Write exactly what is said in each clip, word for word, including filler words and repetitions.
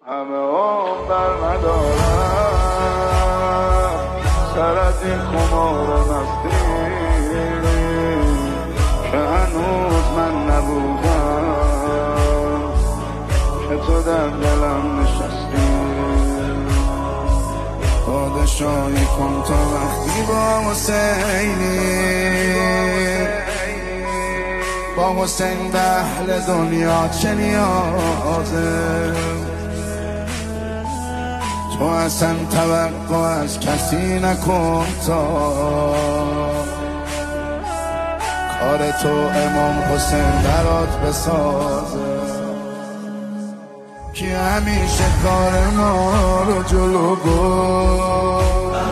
همه هم بر ندارم سر از این خمار و مستی که هنوز من نبودم که تو در دلم نشستی. پادشاهی کن تا وقتی با حسینی، با حسین به اهل دنیا چه نیازه؟ تو اصلا توقع از کسی نکن تا کار تو امام حسین برات بسازه، که همیشه کار ما رو جلو برد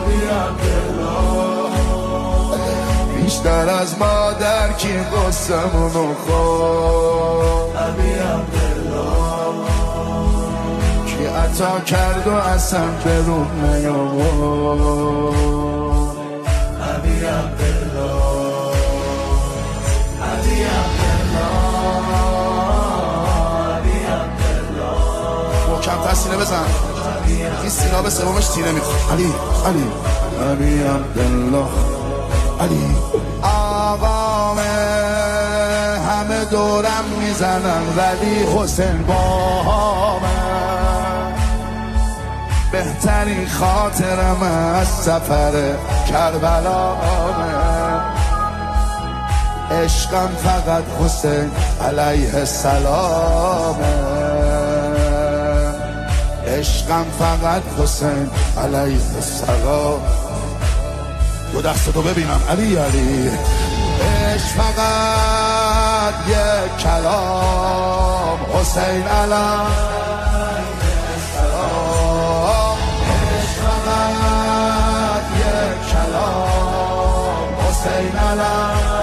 بیشتر از مادر کی قصمونو خورد، کی عطا کرد و اصلا به روح نیاورد. علی عبدالله، علی عبدالله، علی عبدالله. محکم‌تر سینه بزن، این سینه به سومش تیره میخواد. علی علی علی عبدالله علی. آقام همه دورم میزنن ولی حسین باهامه، بهترین خاطرم از سفر کربلامه، عشقم فقط حسین علیه السلامه، عشقم فقط حسین علیه السلام. دو دستتو ببینم علی علی. عشق فقط یک کلام حسین علیه السلام، عشق فقط یک کلام حسین علیه